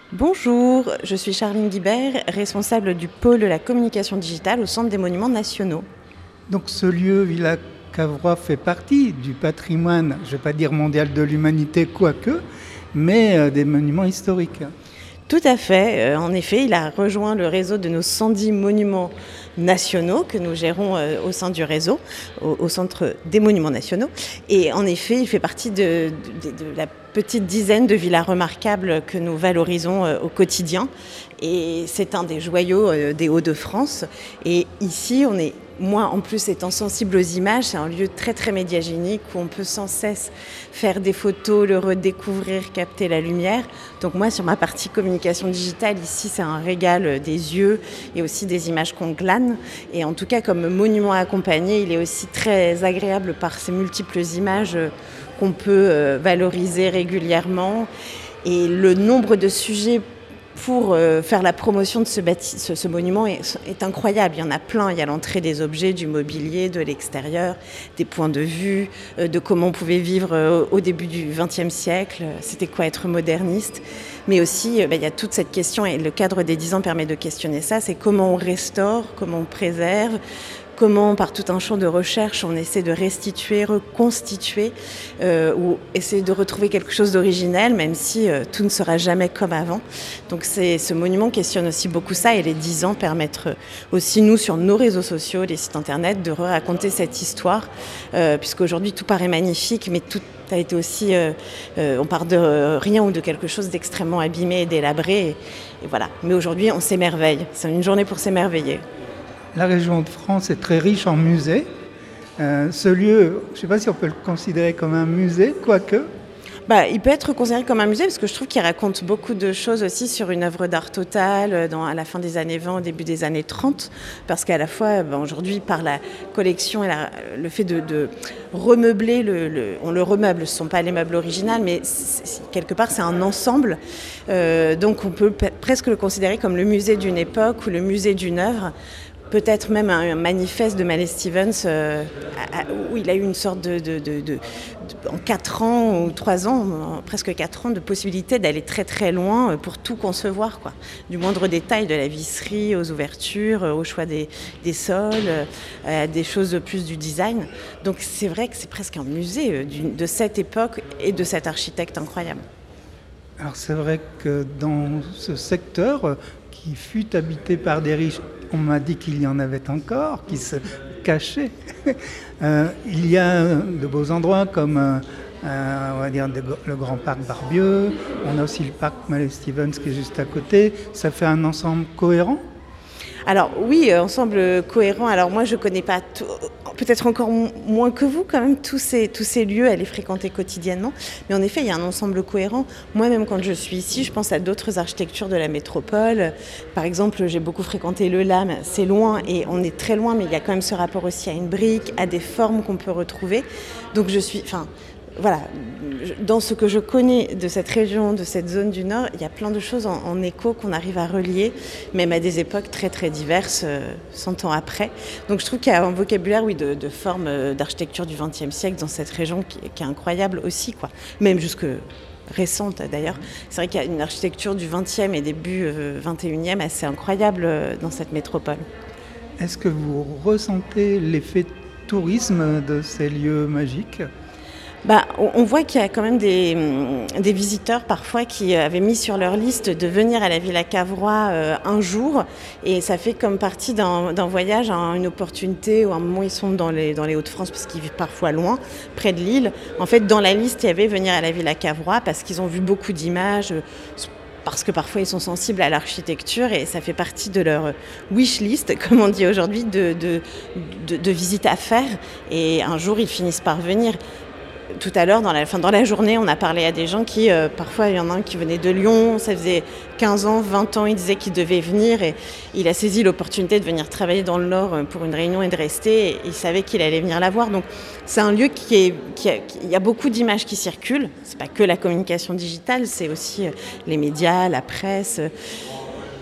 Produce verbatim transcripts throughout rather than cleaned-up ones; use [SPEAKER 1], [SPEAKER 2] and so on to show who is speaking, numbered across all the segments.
[SPEAKER 1] Bonjour, je suis Charline Guibert, responsable du pôle de la communication digitale au Centre des Monuments Nationaux.
[SPEAKER 2] Donc ce lieu, Villa Cavrois, fait partie du patrimoine, je ne vais pas dire mondial de l'humanité, quoique, mais euh, des monuments historiques.
[SPEAKER 1] Tout à fait. Euh, en effet, il a rejoint le réseau de nos cent dix monuments nationaux que nous gérons euh, au sein du réseau, au, au Centre des Monuments Nationaux. Et en effet, il fait partie de, de, de la petite dizaine de villas remarquables que nous valorisons euh, au quotidien. Et c'est un des joyaux euh, des Hauts-de-France. Et ici, on est... Moi, en plus, étant sensible aux images, c'est un lieu très très médiagénique où on peut sans cesse faire des photos, le redécouvrir, capter la lumière. Donc moi, sur ma partie communication digitale, ici, c'est un régal des yeux et aussi des images qu'on glane. Et en tout cas, comme monument accompagné, il est aussi très agréable par ces multiples images qu'on peut valoriser régulièrement. Et le nombre de sujets pour euh, faire la promotion de ce, bâti- ce, ce monument est, est incroyable. Il y en a plein. Il y a l'entrée des objets, du mobilier, de l'extérieur, des points de vue, euh, de comment on pouvait vivre euh, au début du vingtième siècle. C'était quoi être moderniste. Mais aussi, euh, bah, il y a toute cette question, et le cadre des dix ans permet de questionner ça, c'est comment on restaure, comment on préserve, comment, par tout un champ de recherche, on essaie de restituer, reconstituer, euh, ou essayer de retrouver quelque chose d'originel, même si euh, tout ne sera jamais comme avant. Donc c'est, ce monument questionne aussi beaucoup ça, et les dix ans permettent aussi, nous, sur nos réseaux sociaux, les sites internet, de raconter cette histoire, euh, puisqu'aujourd'hui, tout paraît magnifique, mais tout a été aussi, euh, euh, on part de rien ou de quelque chose d'extrêmement abîmé et délabré, et, et voilà. Mais aujourd'hui, on s'émerveille. C'est une journée pour s'émerveiller.
[SPEAKER 2] La région de France est très riche en musées. Euh, ce lieu, je ne sais pas si on peut le considérer comme un musée, quoique.
[SPEAKER 1] Bah, il peut être considéré comme un musée parce que je trouve qu'il raconte beaucoup de choses aussi sur une œuvre d'art totale dans, à la fin des années vingt, au début des années trente, parce qu'à la fois, bah, aujourd'hui, par la collection et la, le fait de, de remeubler, le, le, on le remeuble, ce ne sont pas les meubles originaux, mais c'est, quelque part, c'est un ensemble. Euh, donc, on peut p- presque le considérer comme le musée d'une époque ou le musée d'une œuvre. Peut-être même un manifeste de Mallet Stevens euh, où il a eu une sorte de, de, de, de, de en quatre ans ou trois ans, presque quatre ans, de possibilité d'aller très très loin pour tout concevoir, quoi. Du moindre détail, de la visserie aux ouvertures, au choix des, des sols, euh, des choses de plus du design. Donc c'est vrai que c'est presque un musée de cette époque et de cet architecte incroyable.
[SPEAKER 2] Alors c'est vrai que dans ce secteur qui fut habité par des riches, on m'a dit qu'il y en avait encore, qui se cachaient. euh, il y a de beaux endroits comme euh, on va dire le Grand Parc Barbieux, on a aussi le parc Mallet Stevens qui est juste à côté. Ça fait un ensemble cohérent?
[SPEAKER 1] Alors oui, ensemble cohérent. Alors moi je connais pas tout, peut-être encore moins que vous quand même tous ces, tous ces lieux à les fréquenter quotidiennement. Mais en effet il y a un ensemble cohérent. Moi-même quand je suis ici, je pense à d'autres architectures de la métropole. Par exemple, j'ai beaucoup fréquenté le Lam, c'est loin et on est très loin, mais il y a quand même ce rapport aussi à une brique, à des formes qu'on peut retrouver. Donc je suis, enfin. Voilà, dans ce que je connais de cette région, de cette zone du Nord, il y a plein de choses en, en écho qu'on arrive à relier, même à des époques très très diverses, euh, cent ans après. Donc je trouve qu'il y a un vocabulaire, oui, de, de formes euh, d'architecture du vingtième siècle dans cette région qui, qui est incroyable aussi, quoi. Même jusque récente d'ailleurs. C'est vrai qu'il y a une architecture du vingtième et début euh, vingt et unième assez incroyable euh, dans cette métropole.
[SPEAKER 2] Est-ce que vous ressentez l'effet tourisme de ces lieux magiques ?
[SPEAKER 1] Bah, on voit qu'il y a quand même des, des visiteurs parfois qui avaient mis sur leur liste de venir à la Villa Cavrois euh, un jour, et ça fait comme partie d'un, d'un voyage, hein, une opportunité, ou un moment ils sont dans les, dans les Hauts-de-France parce qu'ils vivent parfois loin, près de Lille. En fait, dans la liste, il y avait venir à la Villa Cavrois parce qu'ils ont vu beaucoup d'images, euh, parce que parfois ils sont sensibles à l'architecture et ça fait partie de leur wish list, comme on dit aujourd'hui, de, de, de, de visites à faire, et un jour ils finissent par venir. Tout à l'heure, dans la, enfin, dans la journée, on a parlé à des gens qui, euh, parfois, il y en a un qui venait de Lyon, ça faisait quinze ans, vingt ans, il disait qu'il devait venir et il a saisi l'opportunité de venir travailler dans le Nord pour une réunion et de rester, et il savait qu'il allait venir la voir. Donc c'est un lieu qui est, qui a, qui, il y a beaucoup d'images qui circulent, c'est pas que la communication digitale, c'est aussi les médias, la presse.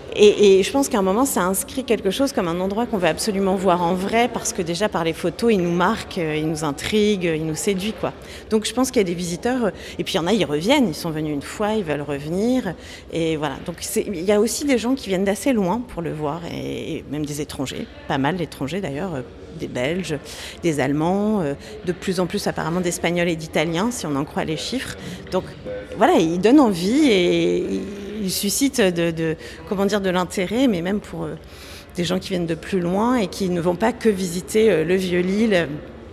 [SPEAKER 1] Et, et je pense qu'à un moment, ça inscrit quelque chose comme un endroit qu'on veut absolument voir en vrai, parce que déjà par les photos, il nous marque, il nous intrigue, il nous séduit, quoi. Donc je pense qu'il y a des visiteurs, et puis il y en a, ils reviennent, ils sont venus une fois, ils veulent revenir, et voilà. Donc c'est, il y a aussi des gens qui viennent d'assez loin pour le voir, et, et même des étrangers, pas mal d'étrangers d'ailleurs, des Belges, des Allemands, de plus en plus apparemment d'Espagnols et d'Italiens, si on en croit les chiffres. Donc voilà, ils donnent envie et ils suscitent de, de, comment dire, de l'intérêt, mais même pour euh, des gens qui viennent de plus loin et qui ne vont pas que visiter euh, le Vieux-Lille euh,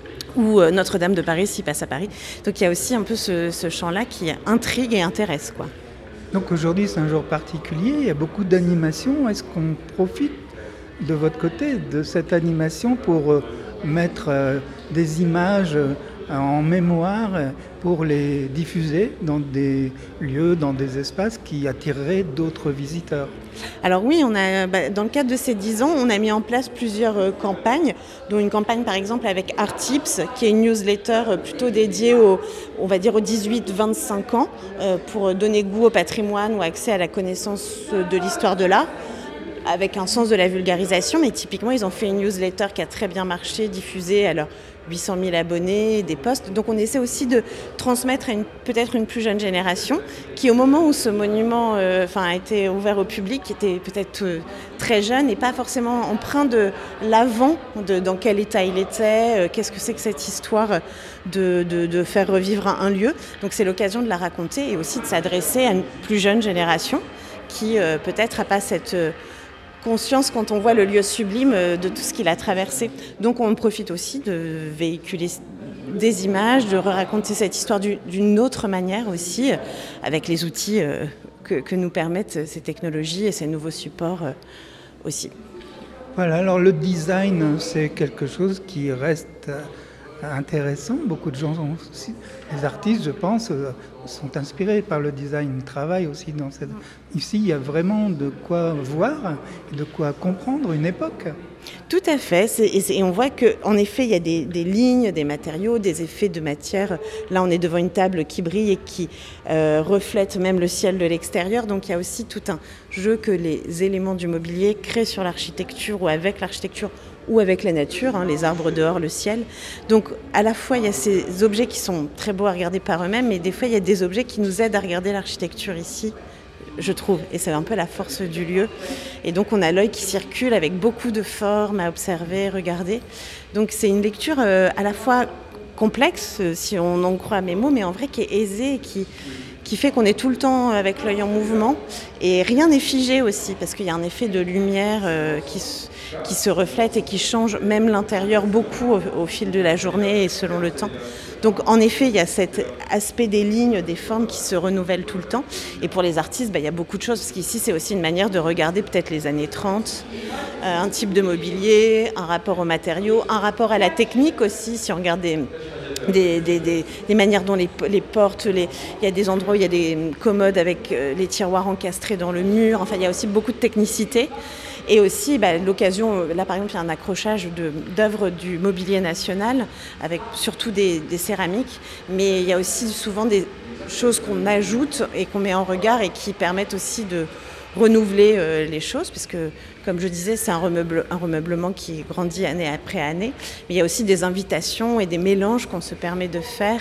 [SPEAKER 1] ou euh, Notre-Dame de Paris s'ils passent à Paris. Donc il y a aussi un peu ce, ce champ-là qui intrigue et intéresse, quoi.
[SPEAKER 2] Donc aujourd'hui c'est un jour particulier, il y a beaucoup d'animations. Est-ce qu'on profite de votre côté de cette animation pour euh, mettre euh, des images euh, en mémoire pour les diffuser dans des lieux, dans des espaces qui attireraient d'autres visiteurs?
[SPEAKER 1] Alors oui, on a, bah, dans le cadre de ces dix ans, on a mis en place plusieurs euh, campagnes, dont une campagne par exemple avec Art Tips, qui est une newsletter euh, plutôt dédiée aux, on va dire aux dix-huit vingt-cinq ans, euh, pour donner goût au patrimoine ou accès à la connaissance de l'histoire de l'art, avec un sens de la vulgarisation. Mais typiquement, ils ont fait une newsletter qui a très bien marché, diffusée à leurs huit cent mille abonnés, des posts. Donc on essaie aussi de transmettre à une, peut-être une plus jeune génération qui, au moment où ce monument euh, enfin, a été ouvert au public, était peut-être euh, très jeune et pas forcément empreint de l'avant, de dans quel état il était, euh, qu'est-ce que c'est que cette histoire de, de, de faire revivre un, un lieu. Donc c'est l'occasion de la raconter et aussi de s'adresser à une plus jeune génération qui euh, peut-être n'a pas cette... Euh, conscience quand on voit le lieu sublime de tout ce qu'il a traversé. Donc on profite aussi de véhiculer des images, de raconter cette histoire d'une autre manière aussi, avec les outils que, que nous permettent ces technologies et ces nouveaux supports aussi.
[SPEAKER 2] Voilà, alors le design, c'est quelque chose qui reste intéressant. Beaucoup de gens aussi, les artistes, je pense, sont inspirés par le design. Ils travaillent aussi dans cette... Ici, il y a vraiment de quoi voir et de quoi comprendre une époque.
[SPEAKER 1] Tout à fait, c'est, et, c'est, et on voit qu'en effet, il y a des, des lignes, des matériaux, des effets de matière. Là, on est devant une table qui brille et qui euh, reflète même le ciel de l'extérieur. Donc, il y a aussi tout un jeu que les éléments du mobilier créent sur l'architecture ou avec l'architecture ou avec la nature, hein, les arbres dehors, le ciel. Donc, à la fois, il y a ces objets qui sont très beaux à regarder par eux-mêmes, mais des fois, il y a des objets qui nous aident à regarder l'architecture ici, je trouve, et c'est un peu la force du lieu. Et donc on a l'œil qui circule avec beaucoup de formes à observer, regarder. Donc c'est une lecture euh, à la fois complexe, euh, si on en croit à mes mots, mais en vrai qui est aisée et qui, qui fait qu'on est tout le temps avec l'œil en mouvement. Et rien n'est figé aussi, parce qu'il y a un effet de lumière euh, qui, qui se reflète et qui change même l'intérieur beaucoup au, au fil de la journée et selon le temps. Donc en effet, il y a cet aspect des lignes, des formes qui se renouvellent tout le temps. Et pour les artistes, bah, il y a beaucoup de choses, parce qu'ici, c'est aussi une manière de regarder peut-être les années trente, euh, un type de mobilier, un rapport aux matériaux, un rapport à la technique aussi, si on regarde des... Des, des, des, des manières dont les, les portes, les, il y a des endroits où il y a des commodes avec euh, les tiroirs encastrés dans le mur, enfin il y a aussi beaucoup de technicité. Et aussi bah, l'occasion, là par exemple il y a un accrochage de, d'œuvres du mobilier national, avec surtout des, des céramiques, mais il y a aussi souvent des choses qu'on ajoute et qu'on met en regard et qui permettent aussi de renouveler euh, les choses, puisque comme je disais, c'est un, remeuble, un remeublement qui grandit année après année. Mais il y a aussi des invitations et des mélanges qu'on se permet de faire.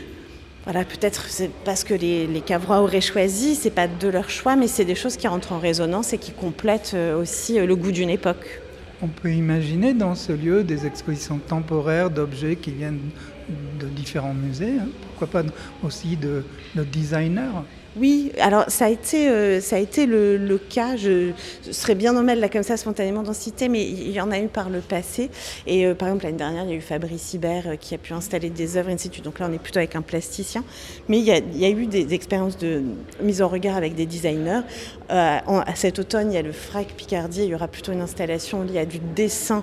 [SPEAKER 1] Voilà, peut-être c'est parce que les, les Cavrois auraient choisi, c'est pas de leur choix, mais c'est des choses qui rentrent en résonance et qui complètent aussi le goût d'une époque.
[SPEAKER 2] On peut imaginer dans ce lieu des expositions temporaires d'objets qui viennent de différents musées, hein. Pourquoi pas aussi de, de designers.
[SPEAKER 1] Oui, alors ça a été, euh, ça a été le, le cas, je, je serais bien normale là comme ça spontanément d'en citer, mais il y en a eu par le passé. Et euh, par exemple l'année dernière, il y a eu Fabrice Hibert euh, qui a pu installer des œuvres in situ, donc là on est plutôt avec un plasticien. Mais il y a, il y a eu des, des expériences de mise en regard avec des designers. Euh, en, à cet automne, il y a le Frac Picardie, il y aura plutôt une installation liée à du dessin,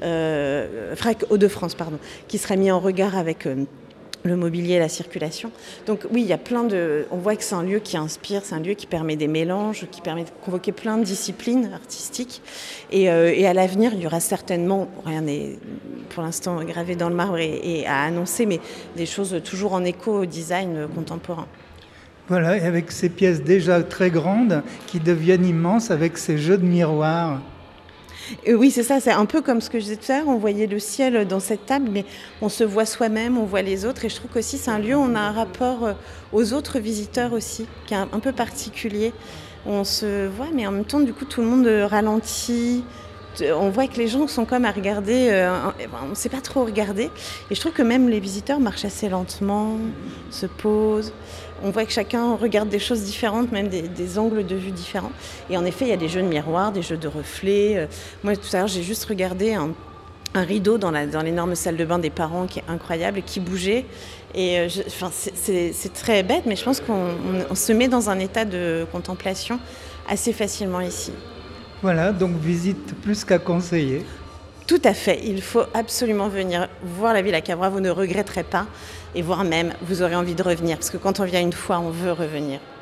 [SPEAKER 1] euh, Frac Hauts-de-France, pardon, qui sera mis en regard avec... Euh, le mobilier et la circulation. Donc oui, il y a plein de... On voit que c'est un lieu qui inspire, c'est un lieu qui permet des mélanges, qui permet de convoquer plein de disciplines artistiques. Et, euh, et à l'avenir, il y aura certainement, rien n'est pour l'instant gravé dans le marbre et, et à annoncer, mais des choses toujours en écho au design contemporain.
[SPEAKER 2] Voilà, et avec ces pièces déjà très grandes qui deviennent immenses avec ces jeux de miroirs.
[SPEAKER 1] Et oui, c'est ça, c'est un peu comme ce que je disais tout à l'heure, on voyait le ciel dans cette table, mais on se voit soi-même, on voit les autres, et je trouve qu'aussi c'est un lieu où on a un rapport aux autres visiteurs aussi, qui est un, un peu particulier. On se voit, mais en même temps, du coup, tout le monde ralentit. On voit que les gens sont comme à regarder, euh, on ne sait pas trop regarder. Et je trouve que même les visiteurs marchent assez lentement, se posent. On voit que chacun regarde des choses différentes, même des, des angles de vue différents. Et en effet, il y a des jeux de miroirs, des jeux de reflets. Moi, tout à l'heure, j'ai juste regardé un, un rideau dans, la, dans l'énorme salle de bain des parents qui est incroyable, qui bougeait. Et je, enfin, c'est, c'est, c'est très bête, mais je pense qu'on on, on se met dans un état de contemplation assez facilement ici.
[SPEAKER 2] Voilà, donc visite plus qu'à conseiller.
[SPEAKER 1] Tout à fait, il faut absolument venir voir la Villa Cavrois, vous ne regretterez pas, et voire même, vous aurez envie de revenir, parce que quand on vient une fois, on veut revenir.